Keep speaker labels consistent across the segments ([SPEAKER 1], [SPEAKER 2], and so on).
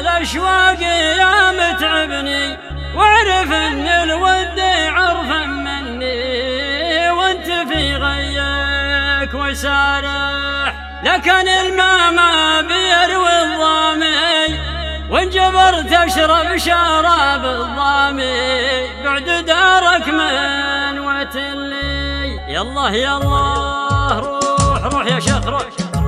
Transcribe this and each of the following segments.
[SPEAKER 1] الأشواق يا متعبني، واعرف ان الود عرفا مني، وانت في غيك وسارح. لكن الماء ما بيروي الظامي، وان جبرت اشرب شراب الظامي، بعد دارك من وتلي. يالله يالله روح روح يا شيخ روح.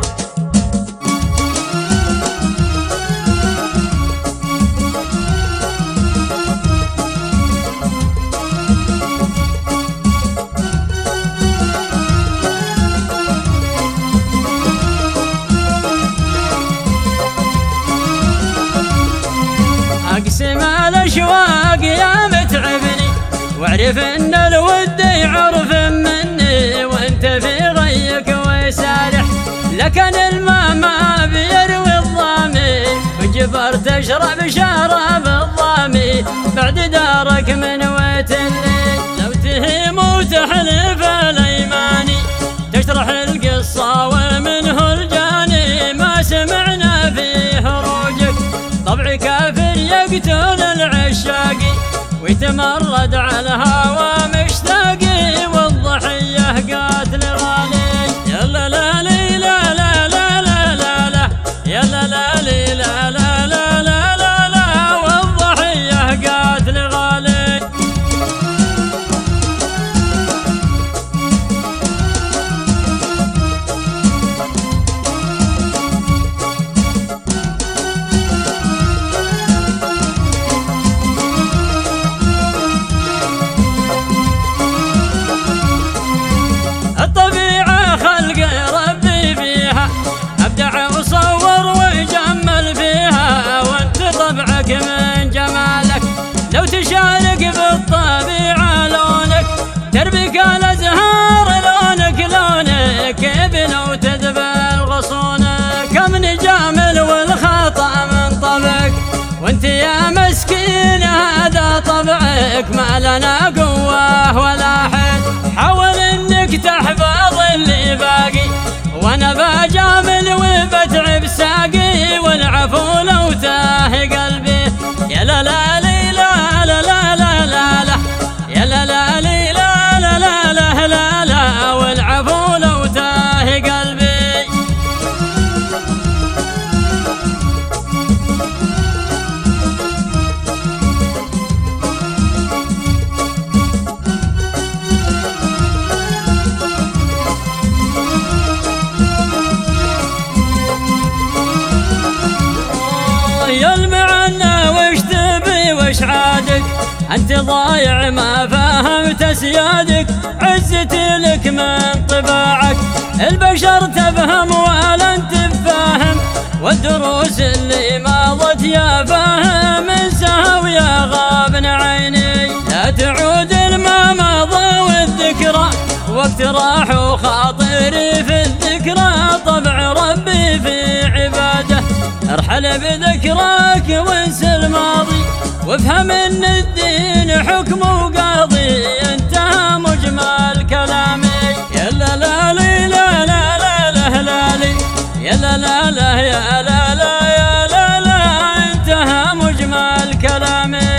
[SPEAKER 1] اقسم الاشواق يا متعبني، واعرف ان الود عرف مني، وانت في غيك وسارح. لكن الماء ما بيروي الظامي، وجبرت اشرب شراب الظامي، بعد دارك من وتلي. لو تهيم وتحلف الايماني، تشرح القصه ومنه الجاني، ما سمعنا في هروجك طبع كافر يقتل العشاقي، ويتمرد على الهوى مشتاقي، والضحية قاتل غالي. يا لا لا لا لا لا لا لا لا، يا لا لا لا لا لا لا لا لا، والضحية قاتل غالي. الطبيعة خلق ربي فيها، أبدع وصور وجمل فيها، وانت طبعك من جمالك. لو تشارك بالطبيعة لونك، تربك الأزهار لونك لونك، ابن وتذبل غصونك. كم نجامل والخطأ من طبعك، وانت يا مسكين هذا طبعك، ما لنا قوة ولا حيل. حاول انك تحفظ اللي باقي، وانا بجامل وبتعب ساقي، والعفو لو تاه قلبي. يا لا لا لا لا لا لا لا لا، يا لا لا لا لا لا لا لا لا، والعفو لو تاه قلبي. يا المعنى وش تبي وش عادك، انت ضايع ما فهمت اسيادك، عزتي لك من طباعك. البشر تفهم ولا انت بفاهم، والدروس اللي ماضت يا فاهم، انساها ويا غابن عيني. لا تعود الما مضى والذكرى، وقت راح وخاطري في الذكرى، طبع ربي في عباده. ارحل بذكراك وانسى الماضي، وافهم ان الدين حكم وقاضي، انتهى مجمل كلامي. يا لا لا لا لا لا لا لا لي، يا لا لا لا يا لا لا يا لا لا، انتهى مجمل كلامي.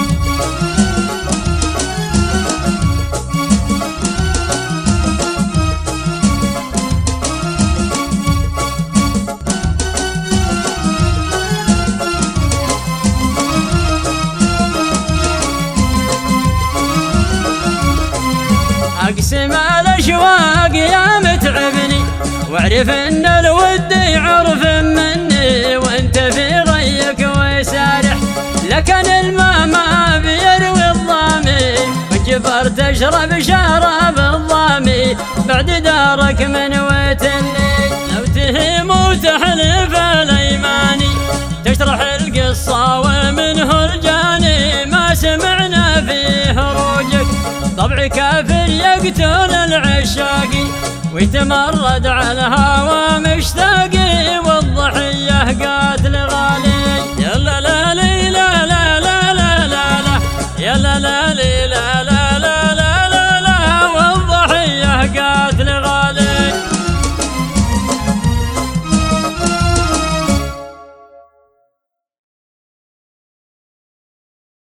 [SPEAKER 1] اقسم الاشواق يا متعبني، واعرف ان الود عرف مني، وانت في غيك وسارح. لكن الماء ما بيروي الظامي، وجبرت اشرب شراب الظامي، بعد دارك من وتلي. لو تهيم وتحلف الايماني، تشرح القصه ومنه الجاني، ما سمعنا في هروجك طبع كافر يقتل العشاقي، ويتمرد على الهوى مشتاقي، والضحية